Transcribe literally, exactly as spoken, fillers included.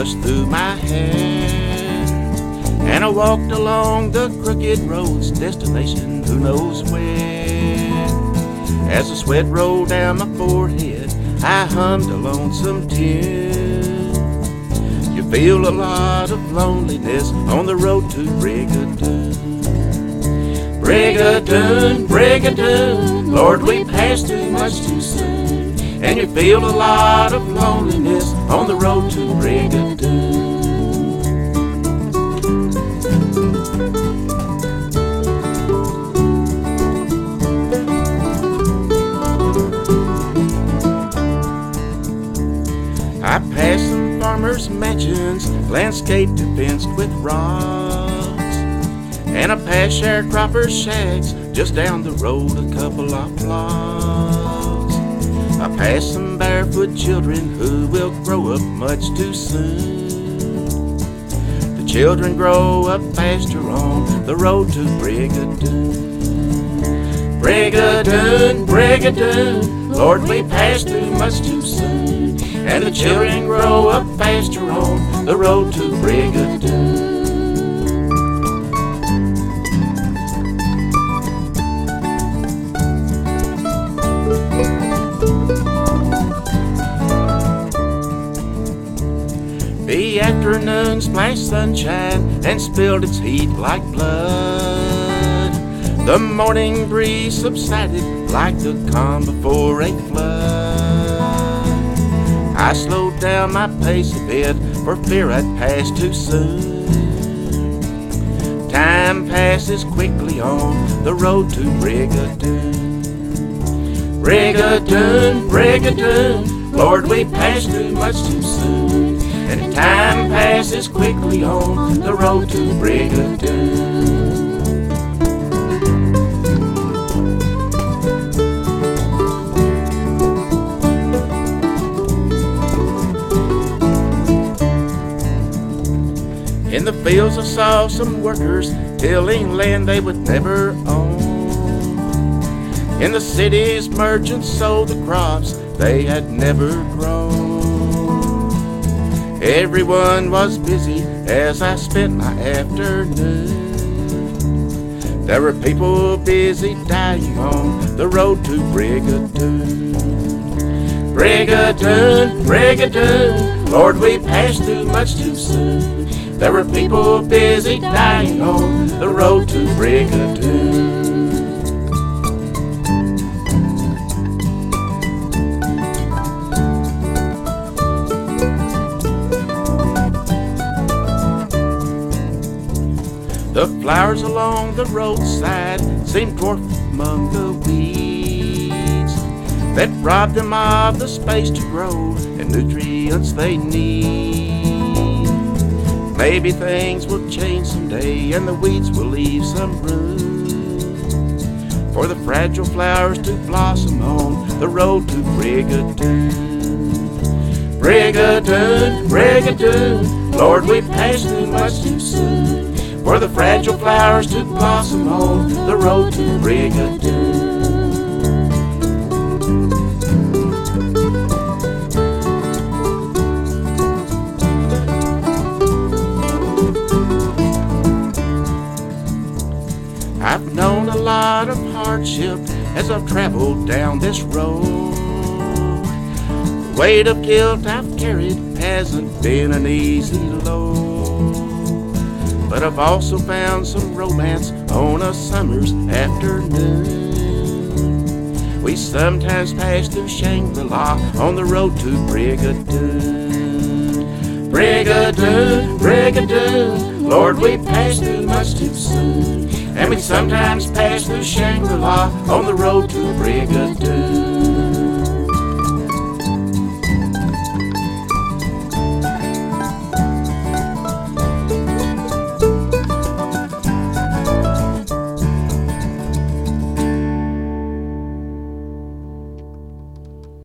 flushed through my hair, and I walked along the crooked road's destination, who knows where. As the sweat rolled down my forehead, I hummed a lonesome tune. You feel a lot of loneliness on the road to Brigadoon. Brigadoon, Brigadoon, Lord, we passed too much too soon. And you feel a lot of loneliness on the road to Brigadoon. I passed some farmers' mansions, landscaped and fenced with rods, and I passed sharecroppers' shacks just down the road a couple of blocks. I passed some barefoot children who will grow up much too soon. The children grow up faster on the road to Brigadoon. Brigadoon, Brigadoon, Lord, we passed too much too soon. And the children grow up faster on the road to Brigadoon. The afternoon splashed sunshine and spilled its heat like blood. The morning breeze subsided like the calm before a flood. I slowed down my pace a bit for fear I'd pass too soon. Time passes quickly on the road to Brigadoon. Brigadoon, Brigadoon, Lord, we passed too much too soon. And time passes quickly on the road to Brigadoon. In the fields I saw some workers tilling land they would never own. In the cities merchants sold the crops they had never grown. Everyone was busy as I spent my afternoon. There were people busy dying on the road to Brigadoon. Brigadoon, Brigadoon, Lord, we passed too much too soon. There were people busy dying on the road to Brigadoon. The flowers along the roadside seemed dwarfed among the weeds that robbed them of the space to grow and nutrients they need. Maybe things will change someday and the weeds will leave some room for the fragile flowers to blossom on the road to Brigadoon. Brigadoon, Brigadoon, Lord, we passed too much too soon for the fragile flowers to blossom on the road to Brigadoon. I've known a lot of hardship as I've traveled down this road. The weight of guilt I've carried hasn't been an easy load. But I've also found some romance on a summer's afternoon. We sometimes pass through Shangri-La on the road to Brigadoon. Brigadoon, Brigadoon, Lord, we passed too much too soon. And we sometimes pass through Shangri-La on the road to Brigadoon.